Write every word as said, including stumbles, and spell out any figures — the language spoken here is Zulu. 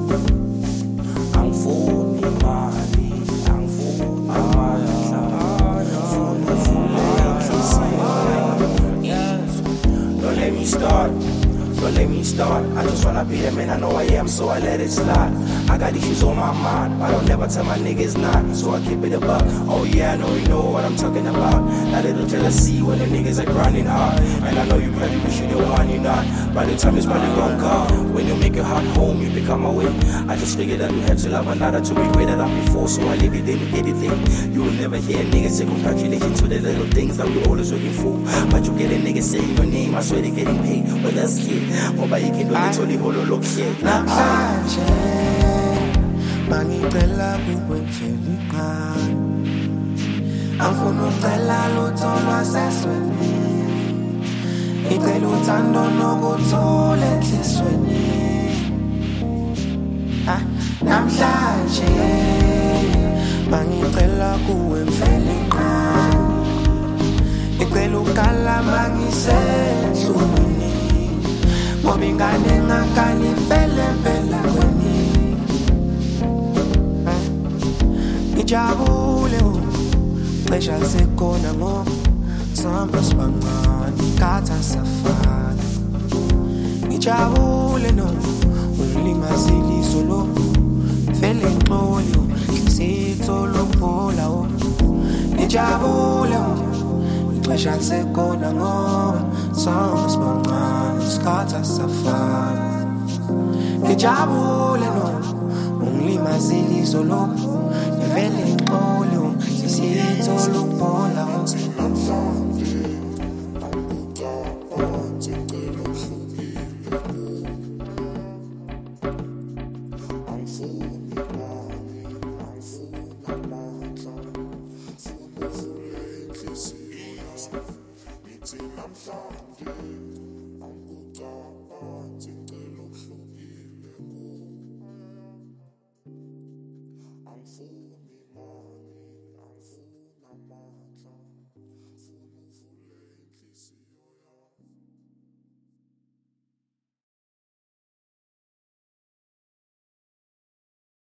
Angifuni imali, angifuni amandla, ngifuna uvule inhliziyo. Don't let me start, don't let me start. I just wanna be the man I know I am, so I let it slide. I got issues on my mind, but I don't never tell my niggas not, so I keep it a buck. Oh yeah, I know you know what I'm talking about. That little jealousy when the niggas are grinding hard. And I know you probably wish you the one you're not. By the time it's running gone come, when you make your heart home, you become my way. I just figured that we had to love another to be greater than before, so I live it in anything. You will never hear niggas say congratulations to the little things that we always looking for. But you get a nigga say your name, I swear they getting paid. Well that's kid, or by you can do it only hold look shit. Mangicela kukwemfeli qala Angifuna ucela lutho lwasesweni Ngicela uthando nokuthola enhlizweni Namhlanje mangicela kukwemfeli qala Ngicela ukala mangisedlulini Ngoba ingane ngakani fele phela weni Ngijabule ixesha lisekhona ngoba sihamba sibancane khatha safana Ngijabule no ungilimazile isolo vele ngixolo sithola ukuphola o Ngijabule ixesha lisekhona ngoba sihamba sibancane khatha safana Ngijabule no ungilimazile isolo vele ngixolo sithola ukuphola I'm